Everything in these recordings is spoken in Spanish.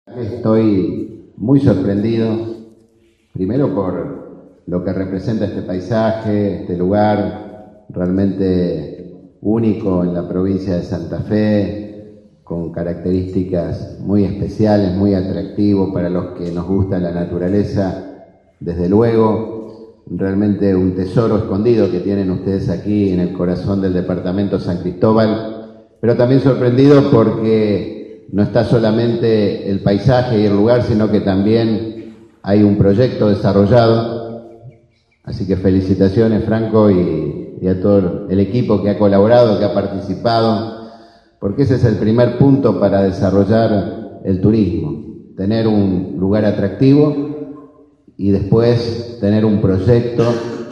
Estoy muy sorprendido, primero por lo que representa este paisaje, este lugar realmente único en la provincia de Santa Fe, con características muy especiales, muy atractivo para los que nos gusta la naturaleza, desde luego, realmente un tesoro escondido que tienen ustedes aquí en el corazón del departamento San Cristóbal, pero también sorprendido porque no está solamente el paisaje y el lugar, sino que también hay un proyecto desarrollado. Así que felicitaciones, Franco, y a todo el equipo que ha colaborado, que ha participado, porque ese es el primer punto para desarrollar el turismo: tener un lugar atractivo y después tener un proyecto,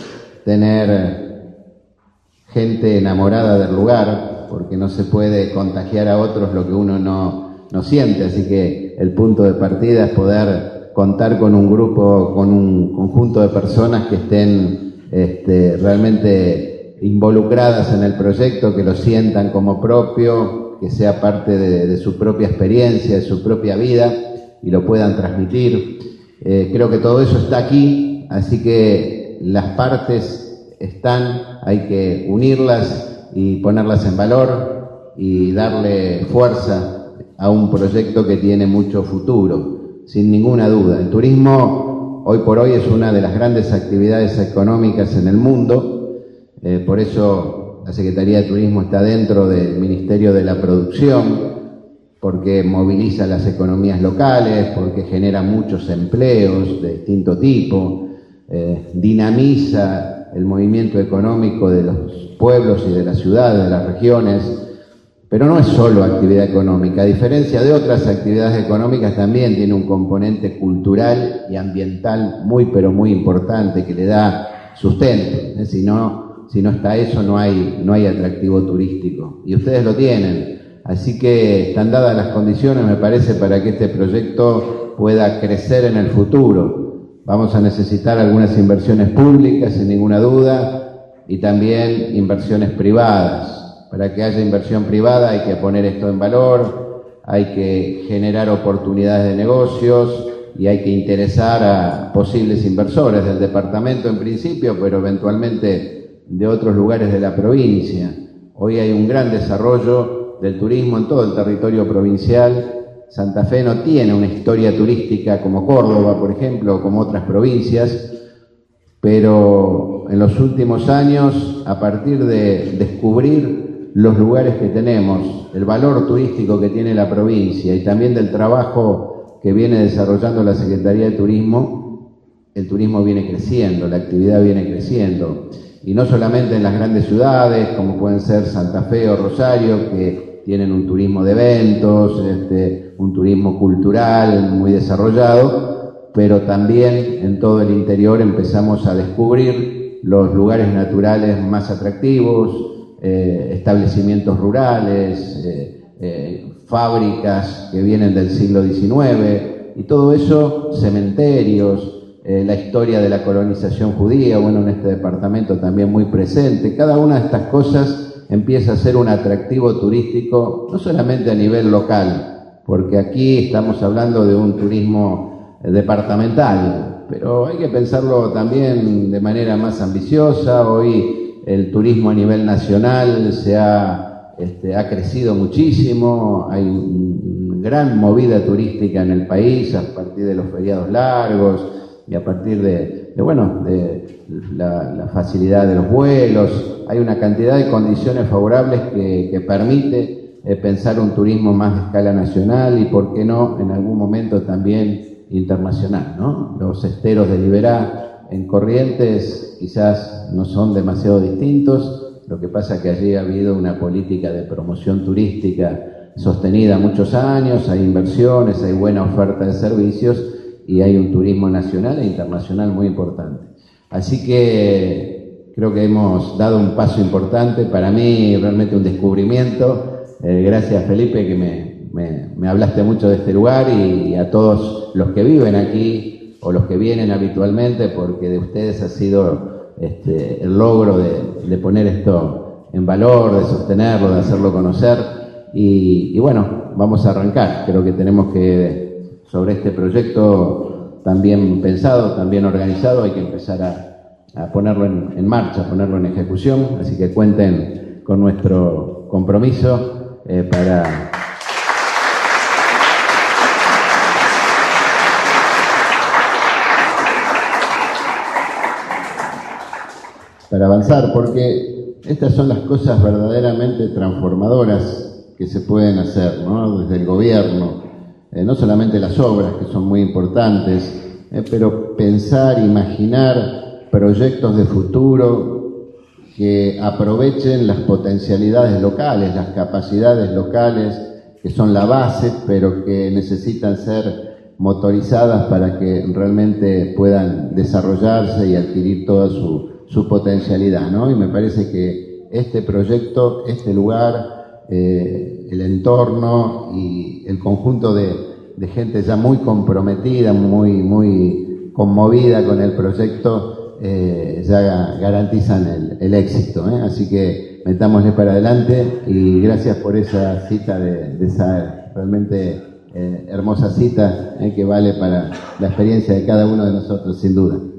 tener gente enamorada del lugar, porque no se puede contagiar a otros lo que uno no siente. Así que el punto de partida es poder contar con un grupo, con un conjunto de personas que estén realmente involucradas en el proyecto, que lo sientan como propio, que sea parte de su propia experiencia, de su propia vida, y lo puedan transmitir. Creo que todo eso está aquí, así que las partes están, hay que unirlas y ponerlas en valor y darle fuerza a un proyecto que tiene mucho futuro, sin ninguna duda. El turismo hoy por hoy es una de las grandes actividades económicas en el mundo, por eso la Secretaría de Turismo está dentro del Ministerio de la Producción, porque moviliza las economías locales, porque genera muchos empleos de distinto tipo, dinamiza el movimiento económico de los pueblos y de las ciudades, de las regiones. Pero no es solo actividad económica, a diferencia de otras actividades económicas también tiene un componente cultural y ambiental muy pero muy importante que le da sustento. Si no está eso no hay atractivo turístico, y ustedes lo tienen. Así que están dadas las condiciones, me parece, para que este proyecto pueda crecer en el futuro. Vamos a necesitar algunas inversiones públicas, sin ninguna duda, y también inversiones privadas. Para que haya inversión privada hay que poner esto en valor, hay que generar oportunidades de negocios y hay que interesar a posibles inversores del departamento en principio, pero eventualmente de otros lugares de la provincia. Hoy hay un gran desarrollo del turismo en todo el territorio provincial. Santa Fe no tiene una historia turística como Córdoba, por ejemplo, o como otras provincias, pero en los últimos años, a partir de descubrir los lugares que tenemos, el valor turístico que tiene la provincia y también del trabajo que viene desarrollando la Secretaría de Turismo, el turismo viene creciendo, la actividad viene creciendo. Y no solamente en las grandes ciudades, como pueden ser Santa Fe o Rosario, que tienen un turismo de eventos, un turismo cultural muy desarrollado, pero también en todo el interior empezamos a descubrir los lugares naturales más atractivos, establecimientos rurales, fábricas que vienen del siglo XIX, y todo eso, cementerios, la historia de la colonización judía, bueno, en este departamento también muy presente. Cada una de estas cosas empieza a ser un atractivo turístico, no solamente a nivel local, porque aquí estamos hablando de un turismo departamental, pero hay que pensarlo también de manera más ambiciosa. Hoy el turismo a nivel nacional ha crecido muchísimo, hay una gran movida turística en el país a partir de los feriados largos y a partir de la facilidad de los vuelos. Hay una cantidad de condiciones favorables que permite pensar un turismo más de escala nacional y, por qué no, en algún momento también internacional, ¿no? Los esteros de Liberá en Corrientes quizás no son demasiado distintos, lo que pasa es que allí ha habido una política de promoción turística sostenida muchos años, hay inversiones, hay buena oferta de servicios y hay un turismo nacional e internacional muy importante. Así que creo que hemos dado un paso importante, para mí realmente un descubrimiento. Gracias, Felipe, que me hablaste mucho de este lugar, y a todos los que viven aquí o los que vienen habitualmente, porque de ustedes ha sido el logro de poner esto en valor, de sostenerlo, de hacerlo conocer, y bueno, vamos a arrancar. Creo que tenemos que sobre este proyecto tan bien pensado, tan bien organizado. Hay que empezar a ponerlo en marcha, a ponerlo en ejecución, así que cuenten con nuestro compromiso para avanzar, porque estas son las cosas verdaderamente transformadoras que se pueden hacer, ¿no? Desde el gobierno, no solamente las obras, que son muy importantes, pero pensar, imaginar proyectos de futuro que aprovechen las potencialidades locales, las capacidades locales, que son la base, pero que necesitan ser motorizadas para que realmente puedan desarrollarse y adquirir toda su potencialidad, ¿no? Y me parece que este proyecto, este lugar, el entorno y el conjunto de gente ya muy comprometida, muy conmovida con el proyecto, ya garantizan el éxito, ¿eh? Así que metámosle para adelante y gracias por esa cita, de esa realmente hermosa cita, que vale para la experiencia de cada uno de nosotros, sin duda.